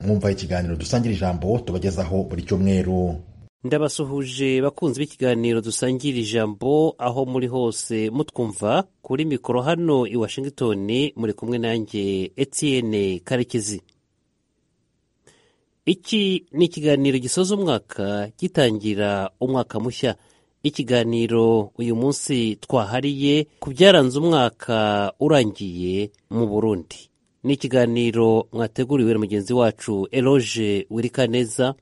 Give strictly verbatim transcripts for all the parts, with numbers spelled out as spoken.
mwumva ikiganiro dusangira ijambo tubagezaho buri cyumweru. Ndabasuhuje bakunzi b'ikiganiro dusangira ijambo aho muri hose mutwumva. Kuri mikoro hano i Washington muri kumwe nanjye Etienne Karekezi. Iki ni ikiganiro gisoza umwaka gitangira umwaka mushya. Ikiganiro uyu munsi twahariye ku byaranze umwaka urangiye mu Burundi. Ni ikiganiro mwateguriwe na mugenzi wacu Eloge Wirikaneza.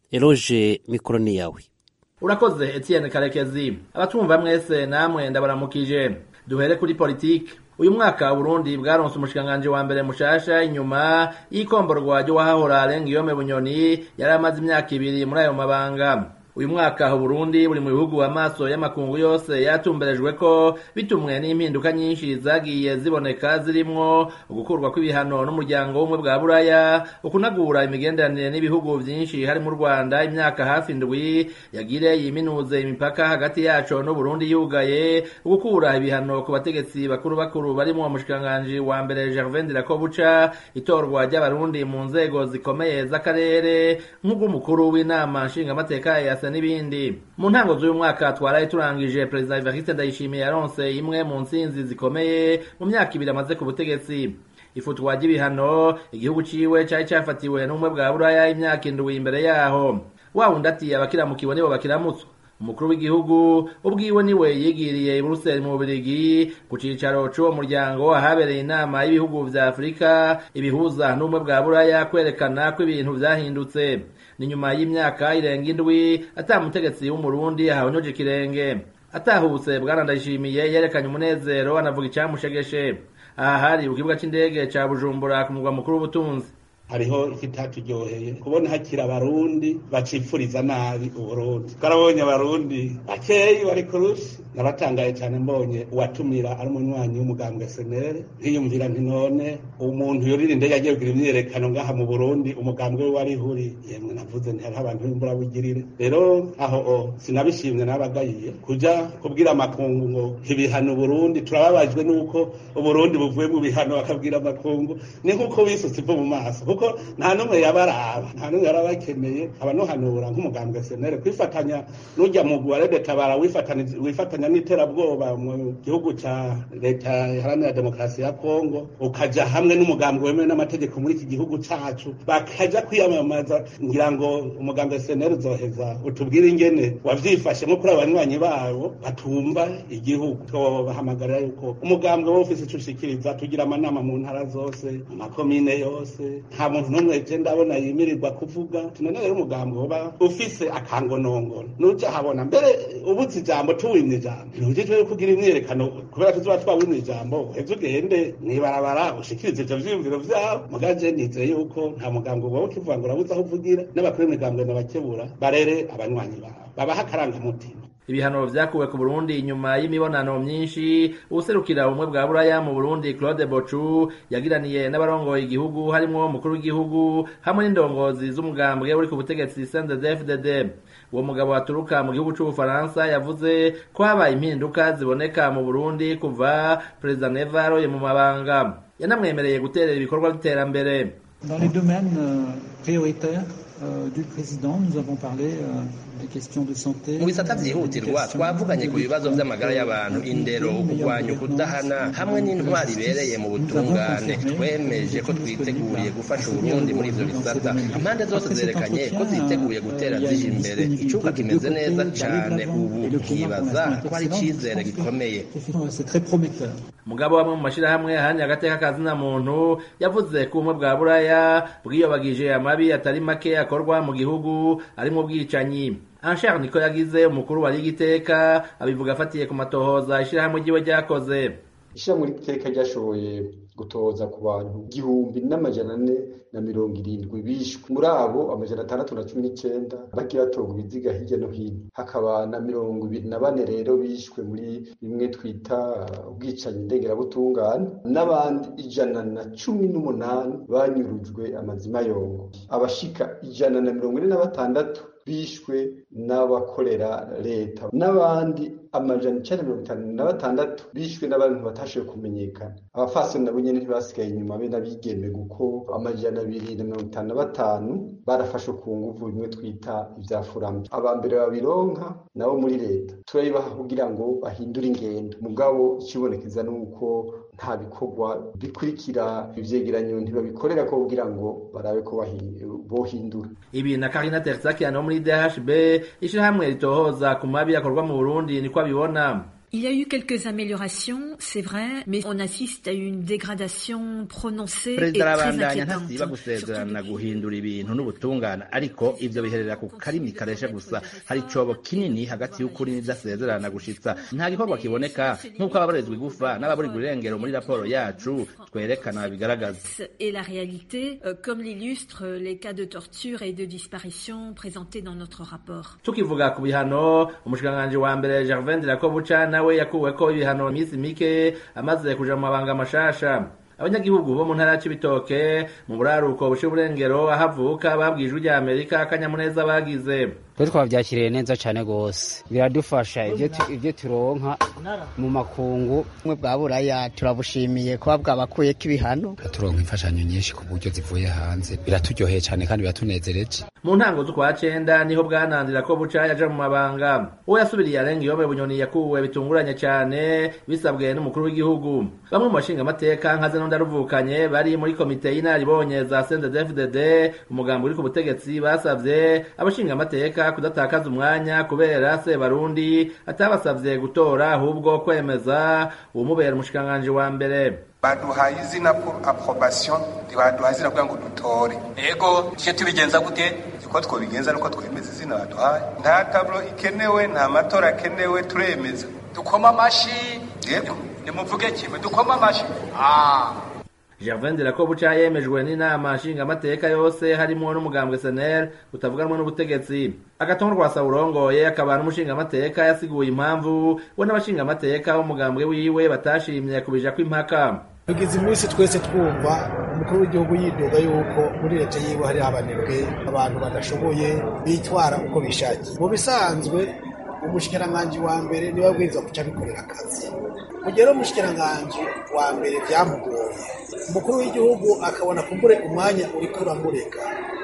Eloge, mikoro ni yawe. Urakoze Etienne Karekezi. Abatumva mwese namwe ndabaramukije. Duhere kuri politike. Uyu mwaka Burundi bwaronse umushikanganje wa mbere mushasha inyuma y'ikomborwa ryo wahahora Alengiyome Bunyoni yari amaze imyaka ibiri muri ayo mabanga. Uyu mwaka ho Burundi buri mu bihugu amaso y'amakungu yose yatumberejwe ko bitumwe n'impinduka nyinshi zagiye ziboneka zirimwo ugukurwa kw'ibihano n'umuryango w'umwe bwa Buraya, ukunagura imigenderanire n'ibihugu vyinshi hari mu Rwanda imyaka hafi ndwi yagire yiminuze imipaka hagati yaco no Burundi yugaye, ugukura ibihano ku bategetsi bakuru bakuru barimo umushikanganje wa mbere Gervais Ndirakobuca, itorwa ry'abarundi mu nzego zikomeye z'akarere nk'umukuru w'inama nshingamateka ya n'ibindi. Mu ntango z'uyu mwaka twaraye turangije Perezida Evariste Ndayishimiye yaronse imwe mu ntsinzi zikomeye mu myaka ibiri amaze ku butegetsi. Ifutwa ry'ibihano igihugu ciwe cari cafatiwe n'umwe bwa Buraya imyaka indwi imbere yaho. Wa wundi ati abakiramukiwe nibo bakiramutswa. Umukuru w'igihugu ubwiwe niwe yigiriye i Bruxelles mu Bubiligi ku cicaro c'uwo muryango ahabereye inama y'ibihugu vya Afurika ibihuza n'umwe bwa Buraya kwerekana ko ibintu vyahindutse. Ni nyuma y'imyaka irenga indwi atamutegetsi w'umurundi ahonyoje kirenge. Atahutse Bwana Ndayishimiye yerekanye umunezero anavuga icyamushegeshe. Aha hari ukibuga c'indege ca Bujumbura ku mugwa mukuru w'ubutunzi. Hariho ikitatujyoheye kubona hakira abarundi bacipfuriza nabi Uburundi. Karabonye abarundi bakeyi bari kurushi. Naratangaye cyane mbonye uwatumira ari umunywanyi w'umugambwe S N L, nkiyumvira nti none umuntu yoririnde yagiye kugira imyerekano ngaha mu Burundi umugambwe we wari huri. Yemwe navuze nti hari abantu b'imbura bugirire. Rero aho o sinabishimye nabagayiye kuja kubwira amakungu ngo ibihano Burundi turababajwe nuko Uburundi buvuye mu bihano bakabwira amakungu ni nkuko bisutse mu maso kuko nta numwe yabaraba nta numwe yarabakeneye abanohanura nk'umugambwe S N L kwifatanya n'ujya mu Guarede Tabara wifatanya wifatanya n'iterabwoba mu gihugu ca leta iharanira demokarasi ya Kongo, ukaja hamwe n'umugambwe wemewe n'amategeko muri iki gihugu cacu bakaja kwiyamamaza. Ngira ngo umugambwe S N L uzoheza utubwire ingene wavyifashe nko kuri abanywanyi babo batumva igihugu. Tubahamagarira yuko umugambwe wo ufise icushikiriza tugira amanama mu ntara zose mu makomine yose. Nta muntu n'umwe je ndabona yimirirwa kuvuga tunone rero umugambwe uba ufise akangonongono nuca habona mbere ubuzi ijambo tuwimye ijambo ntujejwe kugira imyerekano kubera tuzoba twawimye ijambo heze ugende nibarabara ushikirize ivyo vyiyumviro vyabo. Mugaje nizeye yuko nta mugambwe wawe ukivuga ngo urabuze aho uvugira n'abakuru b'imigambwe n'abakebura barere abanywanyi babo babaha akarangamutima. Ibihano vyakuwe ku Burundi inyuma y'imibonano myinshi userukira umwe bwa Buraya mu Burundi Claude Bochu yagiraniye n'abarongoye igihugu harimo umukuru w'igihugu hamwe n'indongozi z'umugambwe uri ku butegetsi C N D D F D D. Uwo mugabo aturuka mu gihugu c'Ubufaransa yavuze ko habaye impinduka ziboneka mu Burundi kuva Perezida Neva aroye mu mabanga. Yanamwemereye guterera ibikorwa by'iterambere. Dans les domaines euh, prioritaires euh, du président, nous avons parlé euh, des questions de santé. Mu bisata vyihutirwa twavuganye ku bibazo vy'amagara y'abantu, indero, kurwanya ukudahana hamwe n'intwari ibereye mu butungane. Twemeje ko twiteguriye gufasha Uburundi muri ivyo bisata. Impande zose zerekanye ko ziteguye gutera zije imbere. Icuka kimeze neza cane ubu kibaza ko ari icizere gikomeye. C'est très prometteur. Mugabo bamwe mu mashirahamwe ahanye agateka kazina muntu yavuze ko umwe bwa Buraya bwiyobagije amabi atari make akorwa mu gihugu arimo bwicanyi. Anshar niko yagize umukuru wa Ligiteka abivuga afatiye ku matohoza ishirahamwe ryiwe ryakoze. Ishyirahamwe ry'iteka ryashoboye gutoza ku bantu igihumbi n'amajana ane na mirongo irindwi bishwe. Muri abo amajana atandatu na cumi n'icenda bagiye batorwa ibiziga hirya no hino. Hakaba na mirongo ibiri na bane rero bishwe muri bimwe twita ubwicanyi ndengerabutungane, n'abandi ijana na cumi n'umunani banyurujwe amazima yongo. Abashika ijana na mirongo ine na batandatu bishwe n'abakorera leta n'abandi amajana icenda mirongo itanu na batandatu bishwe n'abantu batashoboye kumenyekana. Abafasoni nabo nyene ntibasigaye inyuma be n'abigeme kuko amajana abiri na mirongo itanu na batanu barafashwe ku nguvu bimwe twita ivya furambi. Abambere babironka nabo muri leta turabibaha kugira ngo bahindure ingendo, mugabo ikibonekeza nuko nta bikorwa bikurikira ivyegeranyo ntibabikorera ko kugira ngo barabe ko bohindura. Ibi na Karina Terzakian wo muri D H B ishirahamwe ritohoza ku mabi yakorwa mu Burundi niko abibona. Il y a eu quelques améliorations, c'est vrai, mais on assiste à une dégradation prononcée et très inquiétante. Ntasiba gusezerana guhindura ibintu n'ubutungane, ariko ivyo biherera ku karimi karesha gusa. Hari cobo kinini hagati y'ukuri n'idasezerana gushitsa. Nta gikorwa kiboneka nk'uko ababarizwa igufa n'ababurirwa irengero muri raporo yacu twerekana bigaragaza. Et la réalité, euh, comme l'illustrent les cas de torture et de disparition présentés dans notre rapport. Tukivuga ku bihano, umushikiranganji wa mbere Gervain Ndirakobuca nawe yakuweko ibihano imisi mike amaze kuja mu mabanga mashasha. Abanyagihugu bo mu ntara ya Cibitoke mu buraruko bushe burengero ahavuka babwijwe rya Amerika akanyamuneza bagize. Twe twavyakiriye neza cyane gose, biradufasha ivyo ivyo turonka mu makungu mwe bwa buraya. Turabushimiye kuba bwabakuyeko ibihano, turonka imfashanyo nyinshi ku buryo zivuye hanze, biraturyoheye cyane kandi biratunezereje. Mu ntango z'ukwa cenda niho bwanandira ko buca yaja mu mabanga. Uwo yasubiriye Alengiyome Bunyoni yakuwe bitunguranye cyane bisabwe n'umukuru w'igihugu. Bamwe mu bashinga amateka nkaze no ndaruvukanye bari muri komite y'inaribonye za C N D D F D D umugambo uri ku butegetsi basavye abashinga amateka kudatakaza umwanya kubera se Barundi atabasavye gutora ahubwo kwemeza umubera umushikiranganji wa mbere. Baduhaye izina approbation baduhaye izina kugira ngo dutore. Ego cyo tubigenza gute? Uko twobigenza nuko twemeza izina baduhaye. Nta tablo ikenewe, nta matora akenewe, turemeza. Dukoma amashi. Yego nimuvuge kimwe dukoma amashi. Ah Gervain Ndirakobuca yemejwe n'inama nshinga amateka yose harimo n'umugambwe S N L utavuganwa n'ubutegetsi. Agatongo rwa Saurongoye akaba n'umushinga amateka yasiguye impamvu we n'abashinga amateka umugambwe wiwe batashimye kubija kw'impaka. Tugize iminsi twese twumva umukuru w'igihugu yidoga yuko muri leta yiwe hari abanebwe, abantu badashoboye bitwara uko bishakiye. Mu bisanzwe umushikiranganji wa mbere niwe abwirizwa kuca bikorera akazi. Mugero umushikiranganji wa mbere byamugoye, umukuru w'igihugu akabona kumbure umwanya uri kuramureka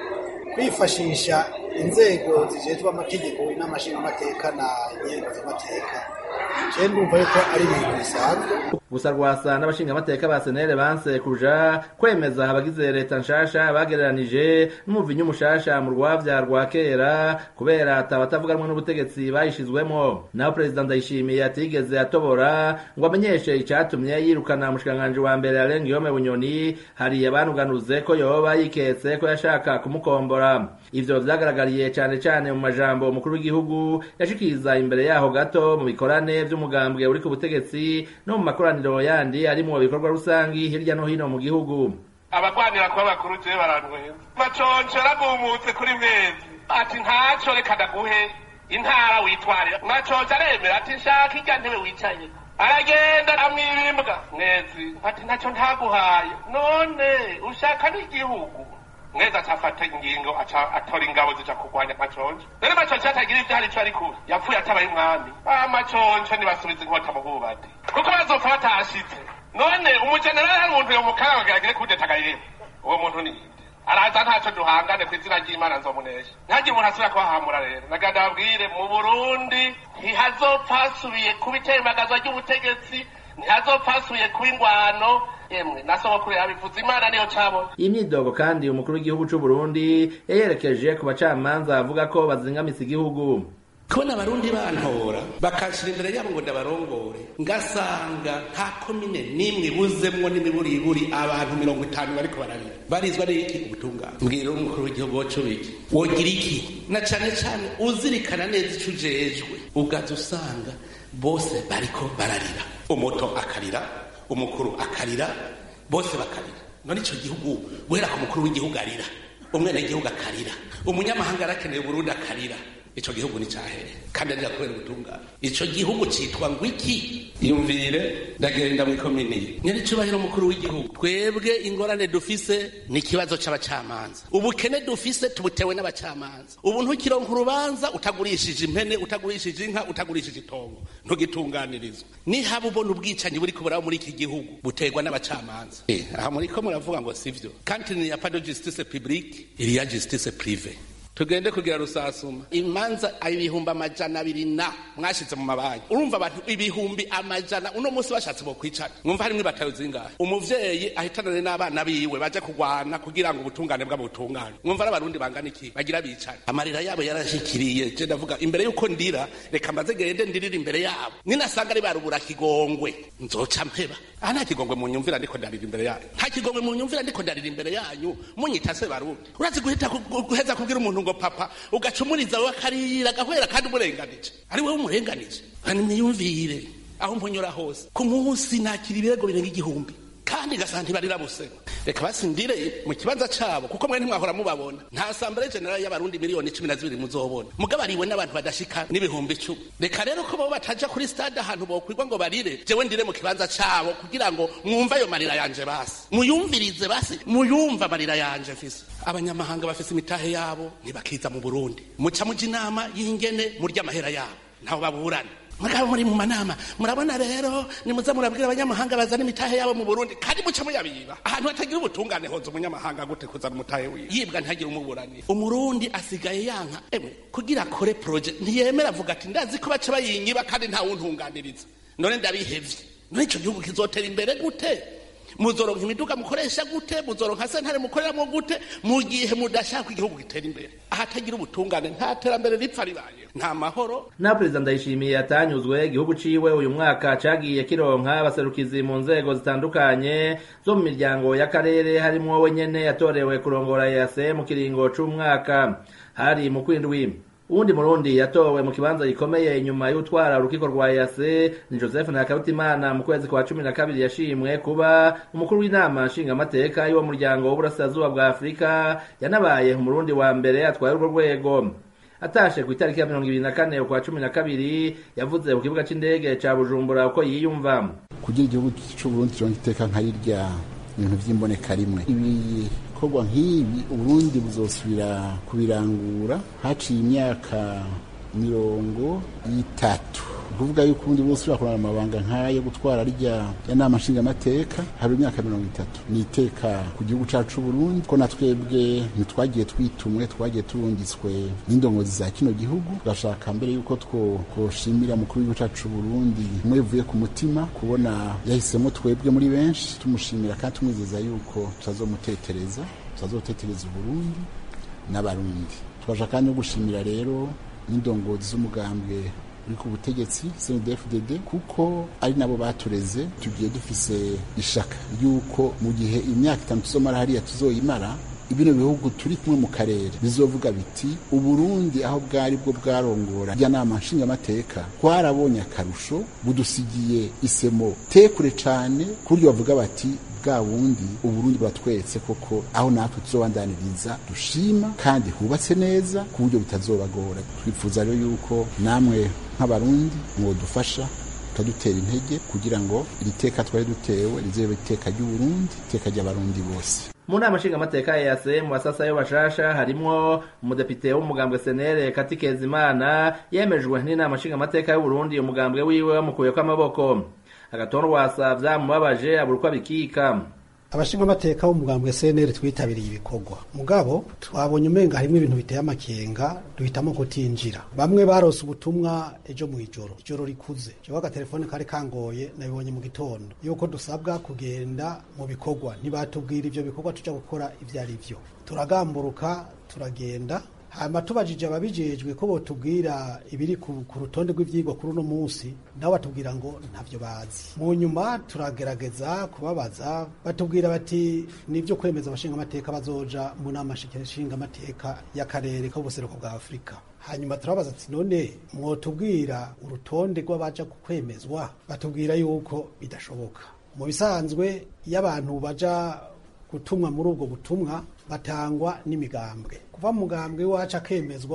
kwifashisha inzego zijejwe amategeko n'amashinga amateka na nyengo z'amateka. Je ndumva yuko ari ibintu bisanzwe. Gusa rwasa n'abashinga amateka ba S N L banse kuja kwemeza abagize leta nshasha bagereranije n'umuvinyu mushasha mu rwavya rwa kera kubera atabatavuganwa n'ubutegetsi bayishizwemo. Naho President Ndayishimiye atigeze atobora ngo amenyeshe icatumye yirukana umushikiranganji wa mbere Alengiyome Bunyoni. Hari abanuganuze ko yoba yiketse ko yashaka kumukombora. Ivyo vyagaragariye cyane cyane mu majambo umukuru w'igihugu yashikiriza imbere yaho gato mu bikorane vy'umugambwe uri ku butegetsi no mu makoraniro yandi ari mu bikorwa rusangi hirya no hino mu gihugu. Abagwanira kwa bakuru je barantweza maconjera bumutse kuri mwezi ati ntaco reka ndaguhe intara witwarira. Maconjera aremera ati nshaka irya ntebe wicaye, aragenda amwibimbwa mwezi ati ntaco ntaguhaye, none ushaka n'igihugu. Mweza atafata ingingo atora ingabo zija kurwanya Maconjo. Rero Maconjo atagira ivyo hari ico ari kure yapfuye atabaye umwami. Ah Maconjo nibasubiza inkota mu bubati kuko bazopfa batashitse. None umujenerali hari umuntu yomukara bageragere kudetagayire uwo muntu ni araza ntaco duhangane kw'izina ry'Imana nzomunesha. Ntagiye umuntu asubira kubahamura rero naganda babwire mu Burundi ntihazopfa hasubiye kuba itembagazwa ry'ubutegetsi, ntihazopfa hasubiye kuba ingwano. Emwe nasaba kuri abivuze Imana niyo cabo. Imyidogo kandi umukuru w'igihugu c'u Burundi yayerekeje ku bacamanza avuga ko bazingamitse igihugu. Kona Barundi bantora bakashira imbere yabo ngo ndabarongore ngasanga nta komine nimwe buzemwo n'imiburiburi abantu mirongo itanu bariko bararira barizwa n'iki ubutungane. Mbwira umukuru w'igihugu wacu biki wogira iki na cane cane uzirikana neza ico ujejwe ugaza usanga bose bariko bararira, umuto akarira, umukuru akarira, bose bakarira. None ico gihugu guhera ku mukuru w'igihugu arira, umwene w'igihugu akarira, umunyamahanga arakeneye Burundi akarira, ico gihugu ni cahere kandi ari kubera ubutungane. Ico gihugu citwa ngo iki? Yumvire ndagenda mu komini nyari cubahiro mukuru w'igihugu, twebwe ingorane dufise ni ikibazo c'abacamanza. Ubukene dufise tubutewe n'abacamanza. Ubu ntukironka urubanza utagurishije impene, utagurishije inka, utagurishije itongo, ntugitunganirizwa. Ni haba ubona ubwicanyi buri kubura muri iki gihugu butegwa n'abacamanza. Eh, aha muri ko muravuga ngo sivyo. Kandi ni ya pas de justice publique, il y a justice privée. Tugende kugira rusasuma imanza ibihumbi amajana abiri na mwashize mu mabanki. Urumva abantu ibihumbi amajana uno munsi bashatse bo kwicana. Mwumva harimwe batayo zingahe? Umuvyeyi ahitanane n'abana biwe baje kugwana kugira ngo ubutungane bwa butungane. Mwumva abarundi bangana iki bagira bicana. Amarira yabo yarashikiriye. Je ndavuga imbere yuko ndira reka mbaze gende ndirira imbere yabo. Ninasanga ari barubura kigongwe nzoca mpeba. Aha nta kigongwe mu nyumvira ndiko ndarira imbere yanyu. Nta kigongwe mu nyumvira ndiko ndarira imbere yanyu. Munyitase barundi. Urazi guhita guheza kugira umuntu ngo papa ugacumuriza wakarira gahwera kandi umurenganije ari wewe umurenganije. Kandi niyumvire aho mponyora hose ku munsi nakira ibirego birenga igihumbi kandi gasanti barira bose. Reka basindire mu kibanza cabo kuko mwe ntimwahora mubabona. Nta assemblée générale y'abarundi miliyoni cumi na zibiri muzobona mugabariwe n'abantu badashika n'ibihumbi icumi. Reka rero ko bo bataja kuri stade ahantu bokwirwa ngo barire, jewe ndire mu kibanza cabo kugira ngo mwumva ayo marira yanje basi muyumvirize basi muyumva marira yanje mfise. Abanyamahanga bafise imitahe yabo ntibakiza mu Burundi, muca muja inama y'ingene murya amahera yabo ntaho baburana. Mugabo muri mu manama murabona rero nimuza murabwira abanyamahanga bazana imitahe yabo mu Burundi kandi muca muyabiba. Ahantu hatagira ubutungane hoza umunyamahanga gute kuzana umutahe wiwe yibwa ntagira umuburani. Umurundi asigaye yanka emwe kugira kore project ntiyemera avuga ati ndazi ko baca bayinyiba kandi nta wuntunganiriza. None ndabihevye. None ico gihugu kizotera imbere gute? Muzoronka imiduga mukoresha gute? Muzoronka sentare mukoreramo gute mu gihe mudashaka igihugu gitera imbere? Ahatagira ubutungane nta terambere ripfa ribaye, nta mahoro. Na President Ndayishimiye atanyuzwe igihugu ciwe uyu mwaka cagiye kironka abaserukizi mu nzego zitandukanye zo mu miryango y'akarere, harimwo we nyene yatorewe kurongora E A C mu kiringo c'umwaka. Hari mu kwindwi uwundi murundi yatowe mu kibanza gikomeye inyuma y'utwara urukiko rwa E A C ni Joseph Ntakarutimana mu kwezi kwa cumi na kabiri yashimwe kuba umukuru w'inama nshingamateka y'uwo muryango w'uburasirazuba bwa Afurika. Yanabaye umurundi wa mbere atwaye urwo rwego. Atashe ku itariki ya mirongo ibiri na kane ukwa cumi na kabiri yavuze ku kibuga c'indege ca Bujumbura uko yiyumva. Kugira igihugu c'u Burundi cyo giteka nkarirya ibintu vy'imboneka rimwe. Ibi kogwa nk'ibi Uburundi buzosubira kubirangura haciye imyaka mirongo itatu. Kuvuga yuko ubundi buzosubira kurana amabanga nk'ayo gutwara rya yanama nshingamateka hari imyaka mirongo itatu. Ni iteka ku gihugu cacu Burundi ko natwebwe ntitwagiye twitumwe, twagiye turungitswe n'indongozi za kino gihugu. Turashaka mbere yuko twoshimira mukuru w'igihugu cacu Burundi mwevuye ku mutima kubona yahisemo twebwe muri benshi, tumushimira kandi tumwizeza yuko tutazomutetereza, tutazotetereza Burundi n'abarundi. Twaje kandi no gushimira rero n'indongozi z'umugambwe uri ku butegetsi C N D D F D D kuko ari nabo batureze. Tugiye dufise ishaka yuko mu gihe imyaka itanu tuzomara hariya tuzoyimara ibino bihugu turi kumwe mu karere bizovuga biti Uburundi aho bwari bwo bwarongora rya nama nshingamateka twarabonye akarusho budusigiye isemo tekure cane kuryo bavuga bati bwa wundi Uburundi batwetse koko aho natwe tuzobandaniriza dushima kandi hubatse neza ku buryo bitazobagora. Twifuza rero yuko namwe nk'abarundi mwodufasha tukadutera intege kugira ngo iri teka twari dutewe rizebe iteka ry'Uburundi, iteka ry'abarundi bose. Mu nama nshingamateka ya E A C mu basasa yo bashasha harimwo umudepite w'umugambwe S N L Kati Kezimana yemejwe n'inama nshingamateka y'u Burundi. Umugambwe wiwe wamukuye ko amaboko. Agatonda wasa vyamubabaje abura uko abikika. Abashingamateka b'umugambwe S N L twitabiriye ibikorwa mugabo twabonye umenga harimo ibintu biteye amakenga duhitamo kutinjira. Bamwe barose ubutumwa ejo mu ijoro ijoro rikuze cyo aga telefone kare kangoye nabibonye mu gitondo yuko dusabwa kugenda mu bikorwa, ntibatubwira ivyo bikorwa tuja gukora ivyo ari byo. Turagamburuka turagenda, hama tubajije ababijejwe ko botubwira ibiri ku rutonde rw'ivyigwa kuri uno munsi, nabo batubwira ngo ntavyo bazi. Mu nyuma turagerageza kubabaza, batubwira bati nivyo kwemeza abashinga amateka bazoja mu nama nshinga amateka y'akarere k'ubuseruko bwa Afrika. Hanyuma turabaza ati none mwotubwira urutonde rw'abaja kwemezwa? Batubwira yuko bidashoboka. Mu bisanzwe y'abantu baja gutumwa muri ubwo butumwa batangwa n'imigambwe. Kuva mugambwe wacu akemezwa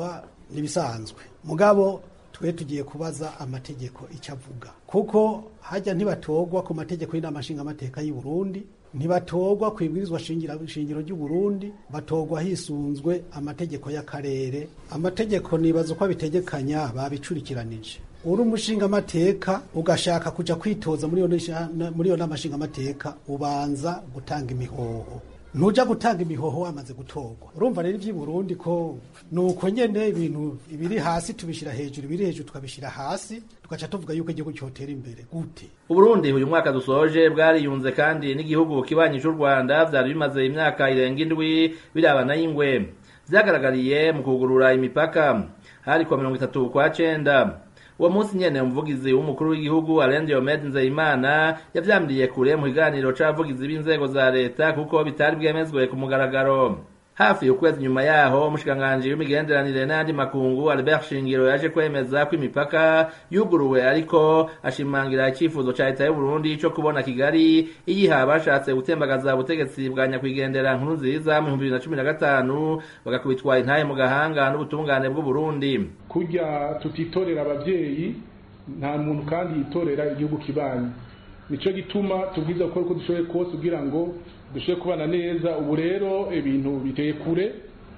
nibisanzwe mugabo twe tugiye kubaza amategeko icavuga kuko hajya ntibatogwa ku mategeko y'inama nshingamateka y'u Burundi ntibatogwa kwibwirizwa shingiro shingiro ry'u Burundi batogwa hisunzwe amategeko y'akarere amategeko nibazo ko bitegekanya babicurikiranije uri umushinga amateka ugashaka kuja kwitoza muri yo muri yo namashinga amateka ubanza gutanga imihoho nuja gutanga imihoho amaze gutogwa urumva rero ivyi Burundi ko nuko nyene ibintu ibiri hasi tubishira hejuru ibiri hejuru tukabishira hasi tugaca tuvuga yuko igihugu cyotera imbere gute Uburundi uyu mwaka dusoje bwariyunze kandi n'igihugu kibanyije u Rwanda vyari bimaze imyaka irenga indwi birabana y'ingwe vyagaragariye mu kugurura imipaka hari kwa mirongo itatu kwa cenda uwo munsi nyene umuvugizi w'umukuru w'igihugu Alain Diomede Nzeyimana yavyamiriye kure mu kiganiro c'abavugizi b'inzego za leta kuko bitari bwemezwe ku mugaragaro hafi ukwezi nyuma yaho umushikiranganji w'imigenderanire n'andi makungu Albert Shingiro yaje kwemeza ko imipaka yuguruwe ariko ashimangira icyifuzo ca leta y'u Burundi co kubona Kigali iyiha bashatse gutembagaza ubutegetsi bwa nyakwigendera nkuru nziza mu bibiri na cumi na gatanu bagakubitwa intaye mu gahanga n'ubutungane bw'u Burundi kurya tutitorera abavyeyi nta muntu kandi yitorera igihugu kibanyi nico gituma tubwiza gukora uko dushoboye kose kugira ngo dushoboye kubana neza ubu rero ibintu biteye kure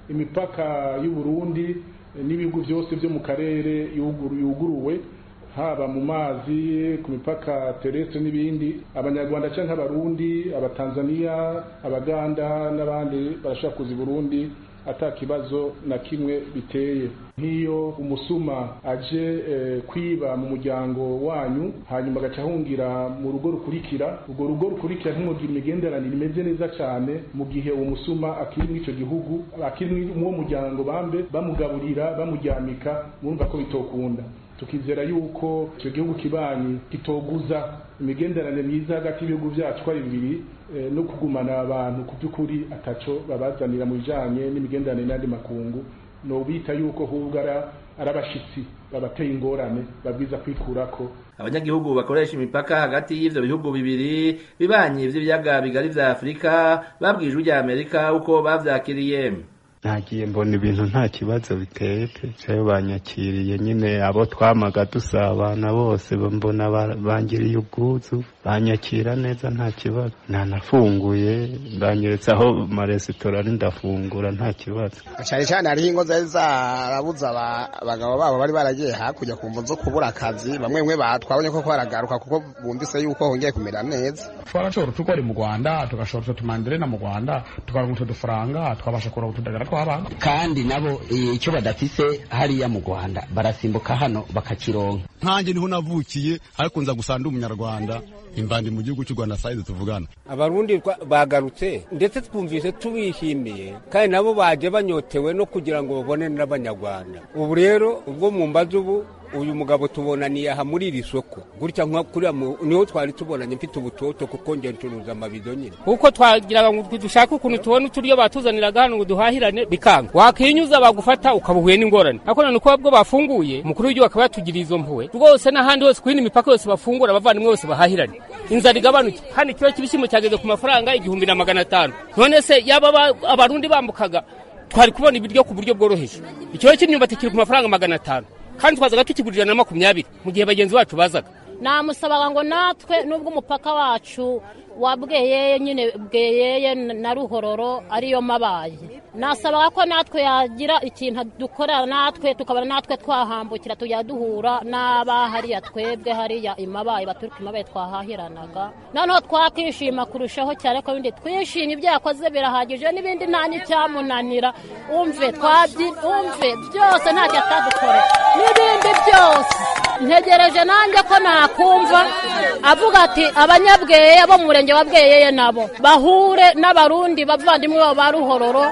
imipaka y'u Burundi n'ibihugu byose byo mu karere yuguruwe haba mu mazi ku mipaka terrestre n'ibindi abanyarwanda canke abarundi abatanzania abaganda n'abandi barashaka kuza i Burundi ata kibazo na kimwe biteye nk'iyo umusuma aje e, kwiba mu muryango wanyu hanyuma agaca ahungira mu rugo rukurikira urwo rugo rukurikira ntimugire imigenderanire imeze neza cyane mu gihe uwo musuma akiri muri icyo gihugu akiri mu muryango bambe bamugaburira bamuryamika murumva ko bitokunda tukizera yuko icyo gihugu kibanyi kitoguza imigenderanire myiza hagati y'ibihugu byacu ari bibiri no kugumana abantu ku by'ukuri ataco babazanira mu bijanye n'imigenderanire n'andi makungu no bita yuko hubwara arabashitsi babateye ingorane babwiza kwikurako abanyagihugu bakoresha imipaka hagati y'ivyo bihugu bibiri bibanye vy'ibyaga bigari vya Afrika babwije ujya Amerika uko bavyakiriye nagiye mbona ibintu nta kibazo biteye cyo banyakiriye nyine abo twamaga dusabana bose mbona bangiriye ubwuzu banyakira neza nta kibazo nanafunguye banyeretse aho ma restaurant ndafungura nta kibazo cyane cyane ari ingo zari zarabuza abagabo babo bari baragiye hakurya kumva zo kubura akazi bamwe mwe batwabonye ko baragaruka kuko bumvise yuko hongeye kumera neza twarashobora tukora mu Rwanda tugashobora tumandire na mu Rwanda tukaronka udufaranga twabasha kuronka utudagara kandi nabo icyo badafise hariya mu Rwanda barasimbuka hano bakakironka nkanjye niho navukiye ariko nza gusanda umunyarwanda imbandi mu gihugu cy'u Rwanda saize tuvugana abarundi bagarutse ndetse twumvise tubishimiye kandi nabo baje banyotewe no kugira ngo babone n'abanyarwanda ubu rero ubwo mu mbazo ubu uyu mugabo tubonaniye aha muri iri soko gutya nka kuri niho twari tubonanye mfite ubutoto kuko ngiye ncuruza amabido nyine kuko twagiraga ngo dushaka ukuntu tubona uturyo batuzaniraga hano ngo duhahirane bikanga wakinyuza bagufata ukabuhuye n'ingorane ariko none uko bwo bafunguye mukuru w'igihugu akaba yatugiriye izo mpuwe rwose n'ahandi hose kwini imipaka yose bafungura abavandimwe bose bahahirane inzara igabanuke hano ikiba kibishimo cyageze ku mafaranga igihumbi na magana atanu none se yaba abarundi bambukaga twari kubona ibiryo ku buryo bworoheje ikibazo cy'imyumbati kiri ku mafaranga magana atanu kandi twazaga tukigurira na makumyabiri mu gihe bagenzi bacu bazaga namusabaga ngo natwe nubwo umupaka wacu wabweyeye nyine bweyeye na Ruhororo ariyo mabaye nasabaga ko natwe yagira ikintu dukora natwe tukabana natwe twahambukira tujya duhura n'abahariya twebwe hariya imabaye baturuka imabaye twahahiranaga noneho twakishima kurushaho cyane ko bindi twishimye ibyo yakoze birahagije n'ibindi nta n'icyamunanira umve twabyi umve byose ntacyo atadukore n'ibindi byose ntegereje nanjye ko nakumva avuga ati abanyabweye bo mu murenge wa Bweyeye nabo bahure n'abarundi bavandimwe babo ba Ruhororo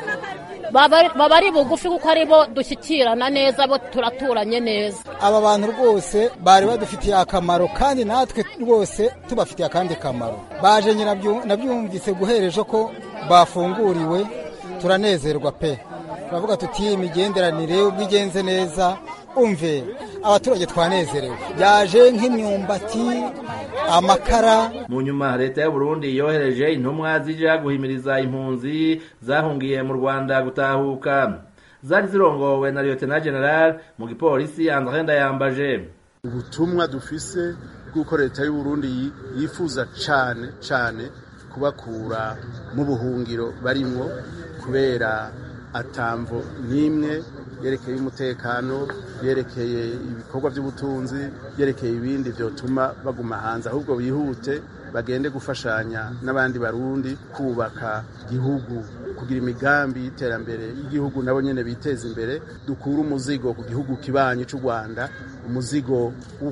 baba ari bugufi kuko ari bo dushyikirana neza bo turaturanye neza aba bantu rwose bari badufitiye akamaro kandi natwe rwose tubafitiye akandi kamaro baje nabyumvise guhereje ko bafunguriwe turanezerwa pe turavuga tuti imigenderanire ubwigenze neza umve abaturage twanezerewe byaje nk'imyumbati amakara mu nyuma leta y'u Burundi yohereje intumwa zija guhimiriza impunzi zahungiye mu Rwanda gutahuka zari zirongowe na Lieutenant General mu gipolisi André Ndayambaje. Ubutumwa dufise bw'uko leta y'u Burundi yifuza cane cane kubakura mu buhungiro barimwo kubera atamvo nimwe yerekeye umutekano, yerekeye ibikorwa by'ubutunzi, yerekeye ibindi vyotuma baguma hanze, ahubwo bihute bagende gufashanya n'abandi barundi kubaka igihugu, kugira imigambi y'iterambere y'igihugu nabo nyene biteza imbere, dukura umuzigo ku gihugu kibanyi c'u Rwanda, umuzigo wo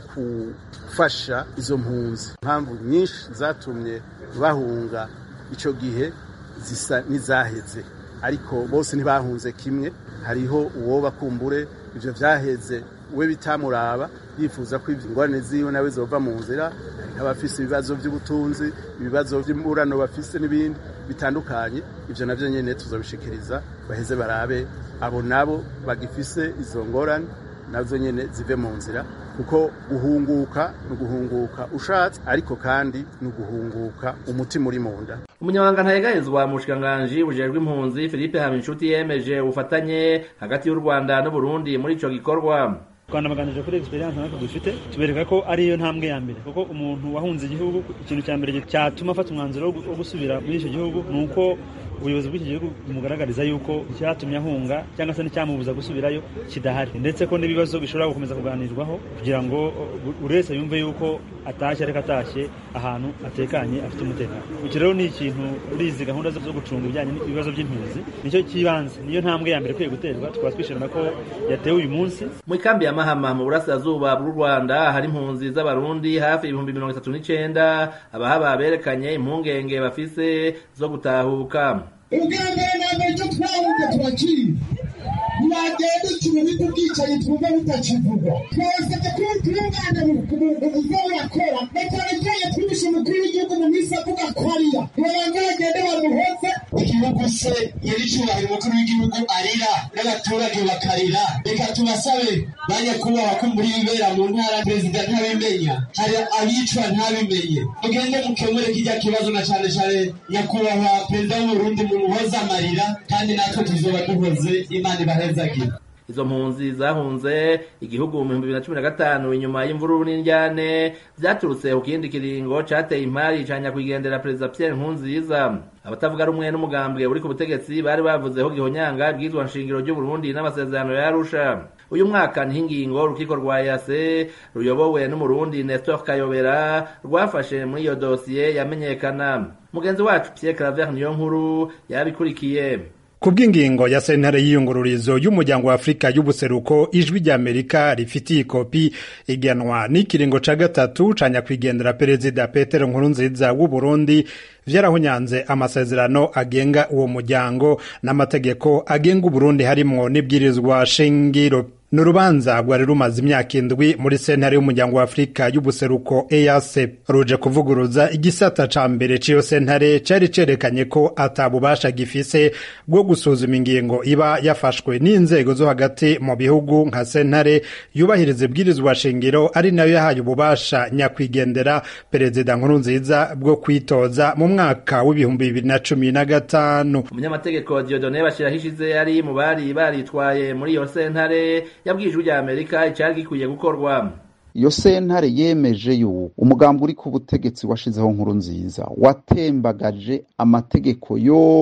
kufasha izo mpunzi. Impamvu nyinshi zatumye bahunga ico gihe zisa nizaheze, ariko bose ntibahunze kimwe. Hariho uwo bakumbure ivyo vyaheze we bitamuraba yifuza ko ingorane ziwe nawe zova mu nzira, abafise ibibazo by'ubutunzi, ibibazo by'imburano bafise n'ibindi bitandukanye. Ivyo navyo nyene tuzobishikiriza baheze barabe abo nabo bagifise izo ngorane nazo nyene zive mu nzira, kuko guhunguka no guhunguka ushatse, ariko kandi no guhunguka umutima uri munda. Umunyamabanga ntayegayezwa mu bushikiranganji bujejwe impunzi Philippe Habinshuti yemeje ubufatanye hagati y'u Rwanda n'u Burundi muri ico gikorwa. Rwanda baganije kuri experience nako dufite tubereka ko ari yo ntambwe ya mbere, kuko umuntu wahunze igihugu ikintu cya mbere cyatuma afata umwanzuro wo gusubira muri icyo gihugu nuko ubuyobozi bw'iki gihugu bumugaragariza yuko icyatumye ahunga cyangwa se n'icyamubuza gusubirayo kidahari, ndetse ko n'ibibazo bishobora gukomeza kuganirwaho kugira ngo buri wese yumve yuko atashye ariko atashye ahantu atekanye afite umutekano. Iki rero ni ikintu urizi gahunda zo gucunga ibijyanye n'ibibazo by'impunzi nicyo kibanze, niyo ntambwe ya mbere kwiye guterwa, tukaba twishimira ko yatewe uyu munsi. Mu ikambi ya Mahama mu burasirazuba bw'u Rwanda hari impunzi z'abarundi hafi ibihumbi mirongo itatu n'icenda, abahaba berekanye impungenge bafise zo gutahuka. Ubwambere nambere cyo twahunze turakiri ntibagenda ikintu bitubwicaye twumva bitakivugwa, twasabye ko turungana ubuza burakora, batari cyane twibishe umukuru w'igihugu mu minsi avuga ko arira babanza bagende bamuhoze igihugu se nyir'icyubahiro umukuru w'igihugu arira n'abaturage bakarira. Reka tubasabe banyakubahwa ko muri bibera mu ntara perezida ntabimenya, hari abicwa ntabimenye, mugende mukemure kijya kibazo na cyane cyane nyakubahwa perezida w'Uburundi mumuhoze amarira, kandi natwe tuzoba duhoze. Imana ibahezagira. Izo mpunzi zahunze igihugu mu bihumbi bibiri na cumi na gatanu inyuma y'imvururu n'indyane vyaturutse ku kindi kiringo cateye impari ca nyakwigendera perezida Pierre Nkurunziza. Abatavuga rumwe n'umugambwe uri ku butegetsi bari bavuzeho gihonyanga bwizwa nshingiro ry'u Burundi n'amasezerano ya Arusha. Uyu mwaka niho ingingo urukiko rwa E A C ruyobowe n'umurundi Nestor Kayobera rwafashe muri iyo dosiye yamenyekana. Mugenzi wacu Pierre Claver Niyonkuru yabikurikiye. Kubw'ingingo ya sentare y'iyungururizo y'umuryango wa Afrika y'ubuseruko, ijwi ry'Amerika rifitiye ikopi iganwa n'ikiringo ca gatatu ca nyakwigendera perezida Petero Nkurunziza w'u Burundi vyarahunyanze amasezerano agenga uwo muryango n'amategeko agenga u Burundi harimwo n'ibwirizwa shingiro. Nurubanza rwari rumaze imyaka indwi muri sentare y'umuryango wa Afrika y'ubuseruko E A C ruje kuvuguruza igisata ca mbere c'iyo sentare cari cerekanye ko atabubasha gifise bwo gusuzuma ingingo iba yafashwe n'inzego zo hagati mu bihugu nka sentare yubahiriza ibwirizwa shingiro, ari nayo yahaye ububasha nyakwigendera perezida Nkurunziza bwo kwitoza mu mwaka w'ibihumbi bibiri na cumi na gatanu. Umunyamategeko Dieudonné Bashirahishize yari mu bari baritwaye muri iyo sentare yabwijwe rya Amerika icyari gikwiye gukorwa. Iyo sentare yemeje yuko umugambi uri ku butegetsi washizeho Nkurunziza watembagaje amategeko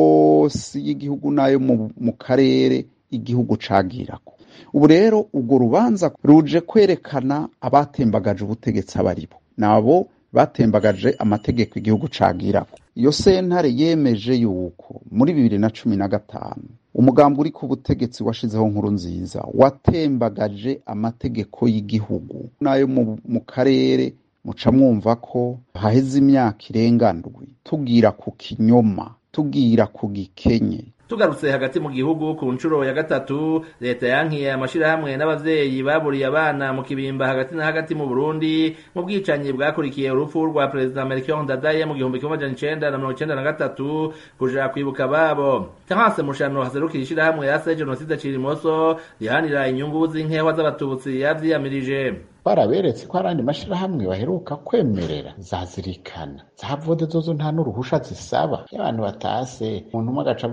yose y'igihugu nayo mu, mu karere igihugu cagirako. Ubu rero ubwo rubanza ruje kwerekana abatembagaje ubutegetsi abaribo nabo batembagaje amategeko igihugu cagirako. Iyo sentare yemeje yuko muri bibiri na cumi na gatanu umugambi uri ku butegetsi washizeho Nkurunziza watembagaje amategeko y'igihugu nayo mu, mu karere muca mwumva ko haheze imyaka irengandwi tugira ku kinyoma, tugira ku gikenye. Tugarutse hagati mu gihugu ku nshuro ya gatatu, leta yankiye amashirahamwe n'abavyeyi baburiye abana mu kibimba hagati na hagati mu Burundi mu bwicanyi bwakurikiye urupfu rwa perezida Melchior Ndadaye mu gihumbi kimwe amajana icenda na mirongo icenda na gatatu kuja kwibuka babo. Terence Mushano haserukira ishirahamwe yase Jenoside Cirimoso rihanira inyungu z'inkehwa z'abatutsi yavyiyamirije. Baraberetse ko arandi mashirahamwe baheruka kwemerera zazirikana zavode zozo nta n'uruhusha zisaba. Abantu batase umuntu umwe agaca avuga ngo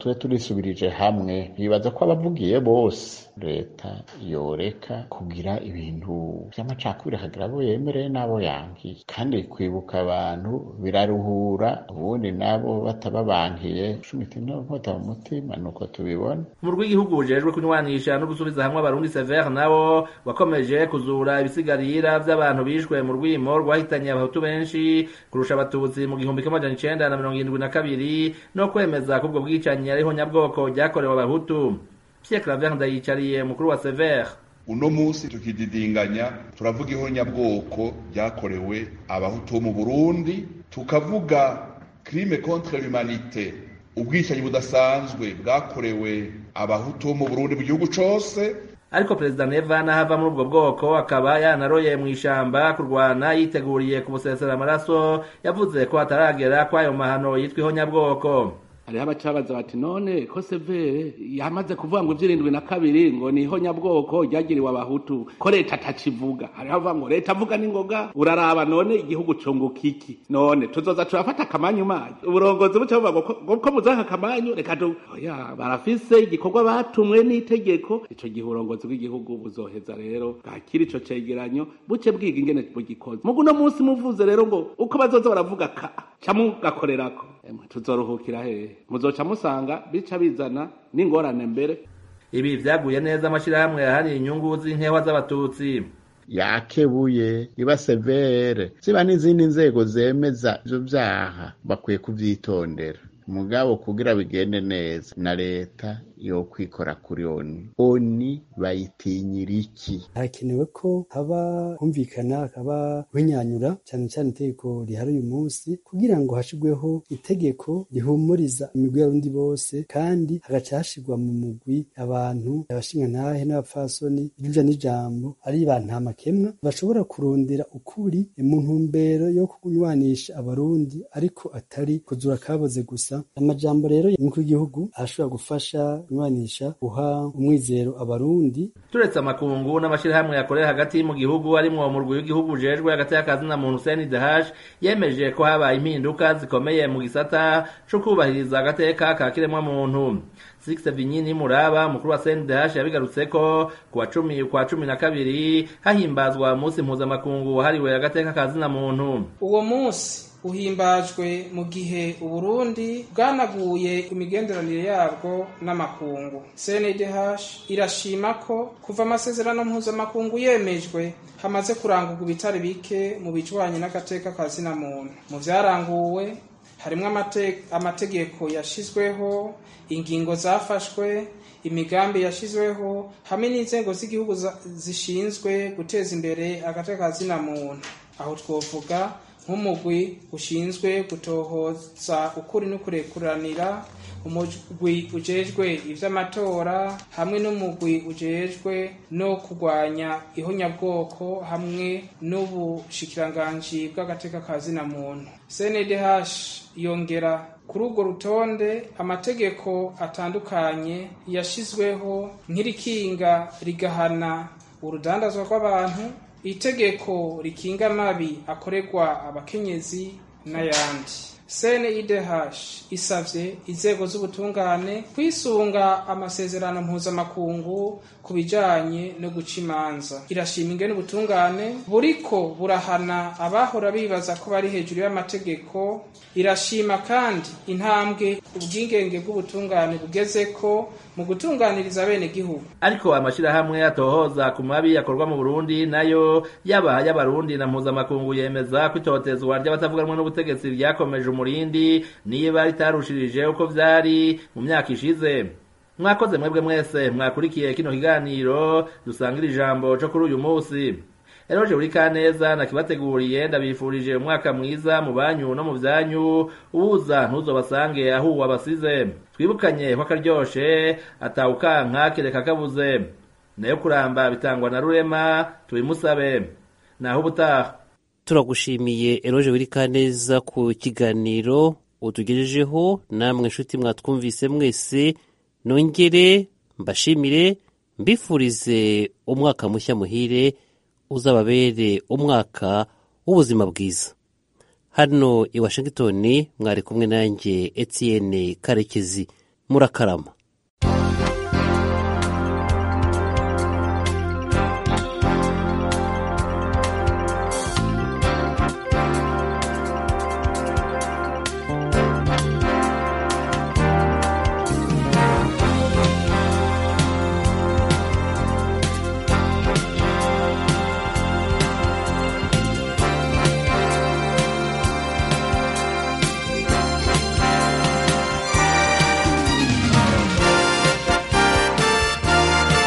twe turisubirije hamwe bibaza ko abavugiye bose leta yoreka kugira ibintu vy'amacakubiri akagira abo yemereye n'abo yankiye kandi kwibuka abantu biraruhura ubundi nabo batababankiye shumita inkota mu mutima nuko tubibona. Umurwi w'igihugu ujejwe kunywanisha no gusubiza hamwe abarundi Sever nawo wakomeje kuzura ibisigarira vy'abantu bishwe mu rwimo rwahitanye abahutu benshi kurusha abatutsi mu gihumbi kimwe amajana icenda na mirongo irindwi na kabiri no kwemeza ko ubwo bwicanyi ariho nyabwoko ryakorewe abahutu. Pierre Claver Ndayicariye mukuru wa Sever: uno munsi tukididinganya turavuga ihonyabwoko ryakorewe abahutu bo mu Burundi, tukavuga crime contre l'humanité, ubwicanyi budasanzwe bwakorewe abahutu bo mu Burundi mu gihugu cose. Ariko Perezida Neva nahava muri ubwo bwoko akaba yanaroye mu ishamba kurwana yiteguriye kubusesera amaraso, yavuze ko ataragera kwayo mahano yitwa ihonyabwoko. Hariho abacabaza bati none ko Severe yamaze kuvuga ngo ivyirindwi na kabiri ngo ni ihonyabwoko ryagiriwe abahutu ko leta atakivuga. Hariho avuga ngo leta avuga n'ingoga, uraraba none igihugu cunguka iki? None tuzoza turafata akamanyu manyu uburongozi buca buvuga ngo ko muzaka akamanyu reka tu oya barafise igikorwa batumwe n'itegeko, ico gihe uburongozi bw'igihugu buzoheza rero bwakira ico cegeranyo buce bwiga ingene bugikoze. Mugu no munsi muvuze rero ngo uko bazoza baravuga ka camugakorerako tuzoruhukira hehe? Muzoca musanga bica bizana n'ingorane mbere. Ibi vyaguye neza amashirahamwe yahari inyungu z'inkewa z'abatutsi. Yakebuye iba Severe ziba n'izindi nzego zemeza ivyo vyaha bakwiye kuvyitondera. Mugabo kugira bigende neza na leta yo kwikora kuri oni oni bayitinyira iki? Hakenewe ko haba humvikana haba winyanyura cyane cyane itegeko rihari uyu munsi kugira ngo hashigweho itegeko rihumuriza imigwi y'abarundi bose, kandi hagaca hashigwa mu mugwi abantu abashinga ntahe n'abapfasoni ijuja n'ijambo ari bantamakemwa bashobora kurondera ukuri mu ntumbero yo kunywanisha abarundi ariko atari kuzura kaboze gusa. Amajambo rero y'umukuru w'igihugu ashobora gufasha kunywanisha uha umwizero abarundi. Turetse amakungu n'amashirahamwe yakorera hagati mu gihugu arimwo umurwi w'igihugu ujejwe hagati y'akazi na muntu C N D H yemeje ko habaye impinduka zikomeye mu gisata co kubahiriza agateka ka kiremwa muntu. Six Vinyini Muraba mukuru wa C N D H yabigarutseko kuwa cumi kwa cumi na kabiri hahimbazwa umunsi mpuzamakungu wahariwe agateka kazi na muntu. Uwo munsi uhimbajwe mu gihe Uburundi bwanaguye imigenderanire yabwo n'amakungu. C N D H irashima ko kuva amasezerano mpuzamakungu yemejwe hamaze kurangurwa ibitari bike mu bijwanye n'agateka kazi na muntu. Mu vyaranguwe harimwo amate, amategeko yashizweho, ingingo zafashwe, imigambi yashizweho hamwe n'inzego z'igihugu zishinzwe guteza imbere agateka kazi na muntu. Aho twovuga nk'umugwi ushinzwe gutohoza ukuri n'ukurekuranira, umugwi ujejwe ivy'amatora hamwe n'umugwi ujejwe no kurwanya ihonyabwoko hamwe n'ubushikiranganji bw'agateka kazi na muntu. C N D H yongera kuri urwo rutonde amategeko atandukanye yashizweho nk'irikinga rigahana urudandazwa rw'abantu, itegeko rikinga amabi akorerwa abakenyezi n'ayandi. C N D H isavye inzego z'ubutungane kwisunga amasezerano mpuzamakungu ku bijanye no guca imanza. Irashima ingene ubutungane buriko burahana abahora bibaza ko bari hejuru y'amategeko. Irashima kandi intambwe ubwigenge bw'ubutungane bugezeko mu gutunganiriza bene gihugu. Ariko amashirahamwe atohoza ku mabi yakorwa mu Burundi nayo yaba y'abarundi na mpuzamakungu yemeza kwitotezwa ry'abatavuganwa n'ubutegetsi ryakomeje umurindi niba ritarushirije uko vyari mu myaka ishize. Mwakoze mwebwe mwese mwakurikiye kino kiganiro dusangira ijambo cyo kuri uyu munsi. Eroje uri kaneza nakibateguriye ndabifurije umwaka mwiza mu banyu no mu vyanyu, uza ntuzobasange aho wabasize. Twibukanye ko akaryoshe atawukanka kireka kabuze. Nayo kuramba bitangwa na Rurema tubimusabe. Naho ubutaha. Turagushimiye Eroje uri kaneza ku kiganiro utugejejeho, namwe nshuti mwatwumvise mwese nongere mbashimire mbifurize umwaka mushya muhire uzababere umwaka w'ubuzima bwiza. Hano i Washington mwari kumwe nanjye Etienne Karekezi. murakarama.